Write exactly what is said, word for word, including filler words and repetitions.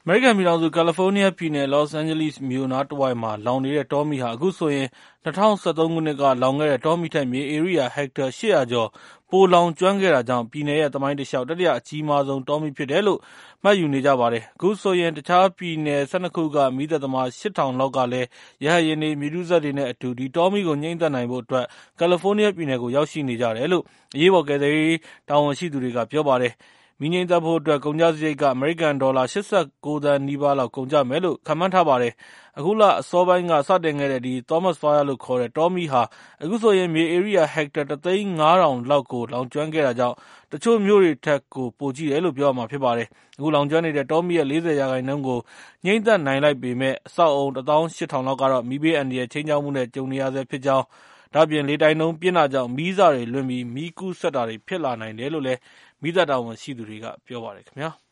မေရိကန်ပြည်ထောင်စု ကယ်လီဖိုးနီးယားပြည်နယ် လော့စ်အိန်ဂျလိစ်မြို့နားတဝိုက်မှာ လောင်နေတဲ့တောမီးဟာ အခုဆိုရင် ၂၀၁၃ ခုနှစ်က လောင်ခဲ့တဲ့ တောမီးထက် မြေဧရိယာ ဟက်တာ ၈၀၀ ကျော် ပိုလောင်ကျွမ်းခဲ့တာကြောင့် ပြည်နယ်ရဲ့ သမိုင်းတလျှောက် တတိယအကြီးမားဆုံး တောမီးဖြစ်တယ်လို့ မှတ်ယူနေကြပါတယ်။ အခုဆိုရင် တခြားပြည်နယ် ၁၂ ခုက မီးသတ်သမား ၈ ထောင်လောက်ကလည်း ရဟတ်ယာဉ်တွေ၊ မြေတူးစက်တွေနဲ့အတူ ဒီတောမီးကို ငြှိမ်းသတ်နိုင်ဖို့အတွက် ကယ်လီဖိုးနီးယားပြည်နယ်ကို ရောက်ရှိနေကြတယ်လို့ အရေးပေါ် ကယ်ဆယ်ရေးတာဝန်ရှိသူတွေက ပြောပါတယ်။ မီးငြှိမ်းသတ်ဖို့အတွက် ကုန်ကျစရိတ်က အမေရိကန်ဒေါ်လာ ၈၉ သန်းနီးပါးလောက် ကုန်ကျမယ်လို့ ခန့်မှန်းထားပါတယ်။ အခုလအစောပိုင်းက စတင်ခဲ့တဲ့ ဒီ Thomas Fire လို့ခေါ်တဲ့ တောမီးဟာ အခုဆိုရင် မြေဧရိယာ ဟက်တာ ၁ သိန်း ၅ ထောင်လောက်ကို လောင်ကျွမ်းခဲ့တာကြောင့် တချို့မြို့တွေထက်ကို ပိုကြီးတယ်လို့ ပြောရမှာဖြစ်ပါတယ်။ အခုလောင်ကျွမ်းနေတဲ့ တောမီးရဲ့ ၄၀ ရာခိုင်နှုန်းကို ငြှိမ်းသတ်နိုင်လိုက်ပေမယ့် အဆောက်အအုံ ၁ သောင်း ၈ ထောင်လောက်ကတော့ မီးဘေးအန္တရာယ် ခြိမ်းခြောက်မှုနဲ့ ကြုံနေရဆဲဖြစ်ကြောင်း၊ ဒါ့အပြင် လေတိုက်နှုန်းပြင်းတာကြောင့် မီးစတွေလွင့်ပြီး မီးကူးစက်တာတွေ ဖြစ်လာနိုင်တယ်လို့ မီးသတ်တာဝန်ရှိသူတွေက ပြောပါတယ်ခင်ဗျာ။